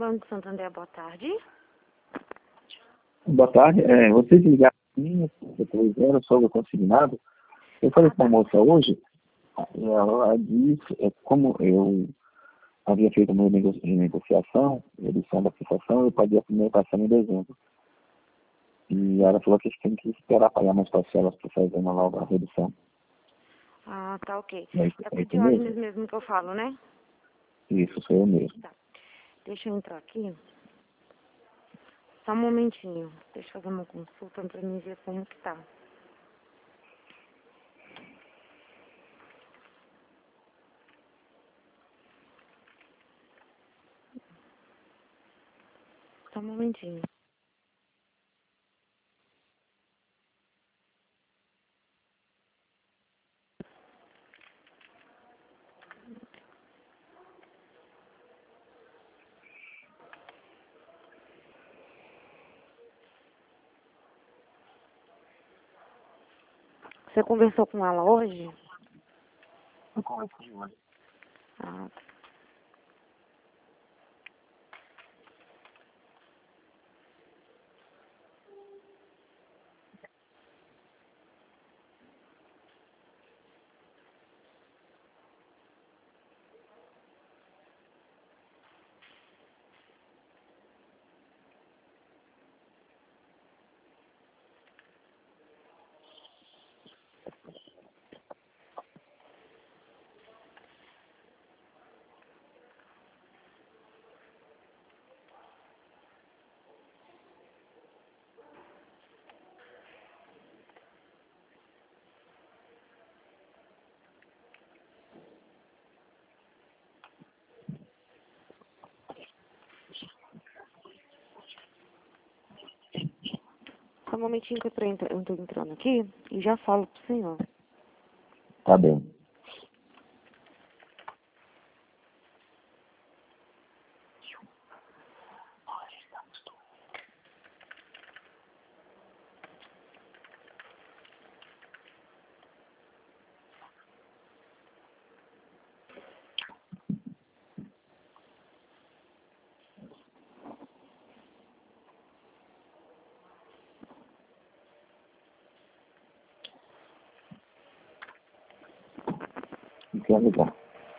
Banco Santander, boa tarde. Boa tarde. Vocês ligaram para mim, depois era sobre o consignado. Eu falei com a moça hoje, e ela disse, como eu havia feito uma negociação, redução da prestação, eu paguei a primeira parcela em dezembro. E ela falou que a gente tem que esperar pagar mais parcelas para fazer uma nova redução. Ah, tá, ok. É com o isso Diógenes mesmo que eu falo, né? Isso, sou eu mesmo. Tá. Deixa eu entrar aqui. Só um momentinho. Deixa eu fazer uma consulta pra mim ver como que tá. Só um momentinho. Você conversou com ela hoje? Eu conversei hoje. Ah, tá. Só um momentinho que eu tô entrando aqui e já falo pro senhor. Tá bem. Não quer ligar.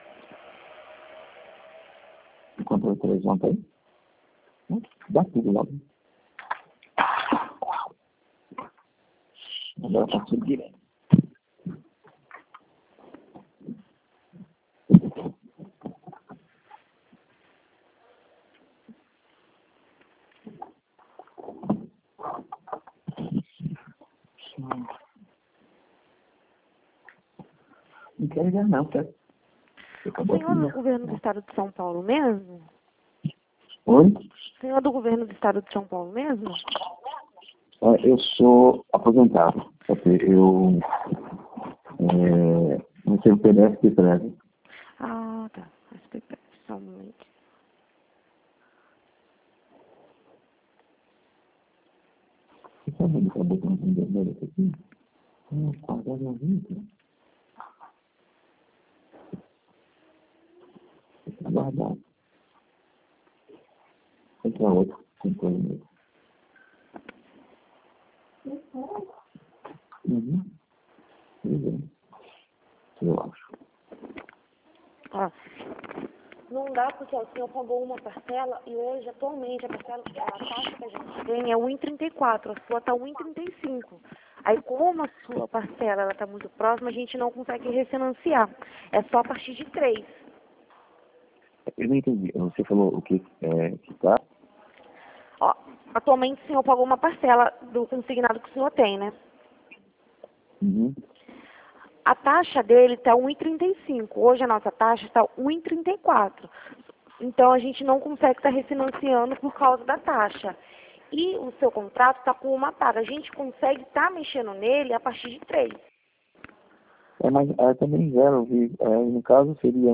Enquanto o televisão tá aí, dá tudo logo. Agora tá tudo direto. Não quer ligar não, tá? O senhor é do governo do estado de São Paulo mesmo? Oi? O senhor é do governo do estado de São Paulo mesmo? Eu sou aposentado. Só que eu não sei o PDF que traz. Ah, tá. Só um momento. Você sabe onde tá botando um vermelho aqui? Agora não vi. Guardado. Entra outro. Entra outro. Uhum. Eu acho. Ó, não dá porque o senhor pagou uma parcela e hoje, atualmente, a taxa que a gente tem é 1,34, a sua está 1,35. Aí, como a sua parcela está muito próxima, a gente não consegue refinanciar. É só a partir de 3. Eu não entendi. Você falou o que tá? Ó, atualmente o senhor pagou uma parcela do consignado que o senhor tem, né? Uhum. A taxa dele está 1,35. Hoje a nossa taxa está 1,34. Então a gente não consegue estar refinanciando por causa da taxa. E o seu contrato está com uma paga. A gente consegue estar mexendo nele a partir de 3. Mas também no caso seria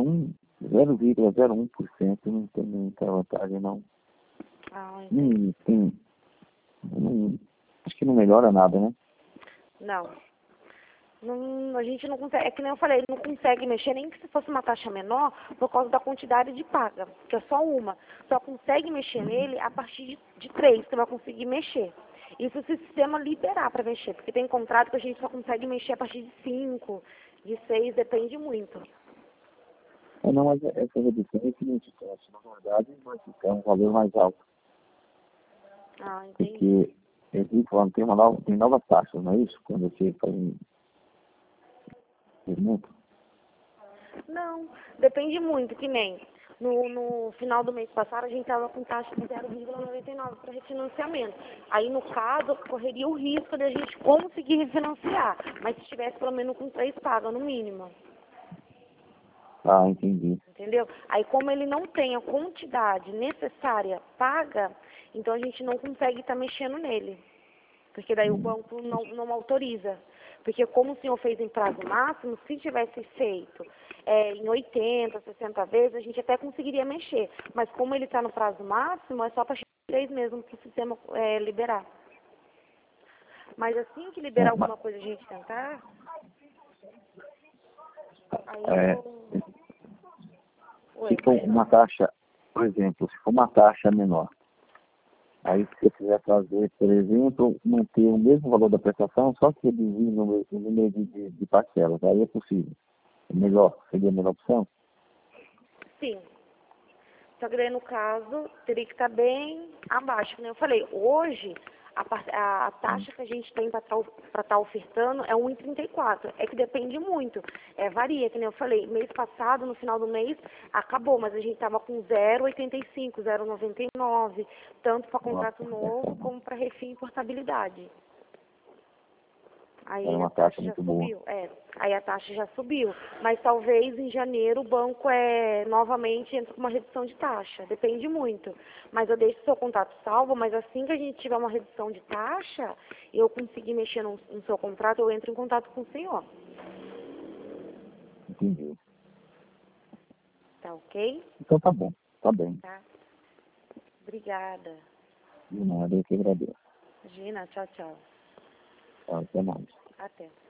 0,01%. Não tem muita vantagem, não. Ah, entendi. Acho que não melhora nada, né? Não. Não, a gente não consegue, é que nem eu falei, não consegue mexer nem que se fosse uma taxa menor por causa da quantidade de paga, que é só uma. Só consegue mexer nele a partir de 3, que vai conseguir mexer. Isso se o sistema liberar para mexer, porque tem contrato que a gente só consegue mexer a partir de 5, de 6, depende muito. Não, mas essa redução é significante. Na verdade, vai ficar um valor mais alto. Ah, entendi. Porque eu vi falando, tem novas taxas, não é isso? Quando você faz um movimento. Não, depende muito, que nem no final do mês passado a gente estava com taxa de 0,99 para refinanciamento. Aí, no caso, correria o risco de a gente conseguir refinanciar, mas se tivesse pelo menos com 3 pagas, no mínimo. Ah, entendi. Entendeu? Aí, como ele não tem a quantidade necessária paga, então a gente não consegue estar mexendo nele. Porque daí o banco não autoriza. Porque como o senhor fez em prazo máximo, se tivesse feito em 80, 60 vezes, a gente até conseguiria mexer. Mas como ele está no prazo máximo, é só para 3 mesmo para o sistema liberar. Mas assim que liberar alguma coisa a gente tentar, aí se for uma taxa, por exemplo, se for uma taxa menor, aí se você quiser fazer, por exemplo, manter o mesmo valor da prestação, só que reduzir o número de parcelas, aí é possível. É melhor, seria a melhor opção? sim. Só que daí, no caso, teria que estar bem abaixo. Como eu falei, hoje, a taxa que a gente tem para estar ofertando é 1,34. É que depende muito. Varia, que nem eu falei. Mês passado, no final do mês, acabou, mas a gente estava com 0,85, 0,99, tanto para contrato novo como para refim e portabilidade. Aí Era a uma taxa taxa já muito boa. subiu. Aí a taxa já subiu. Mas talvez em janeiro o banco novamente entre com uma redução de taxa. Depende muito. Mas eu deixo o seu contato salvo, mas assim que a gente tiver uma redução de taxa, eu conseguir mexer no seu contrato, eu entro em contato com o senhor. Entendi. Tá ok? Então tá bom, tá bem. Tá. Obrigada. De nada, eu que agradeço. Imagina, tchau, tchau. Tá, até mais. Até.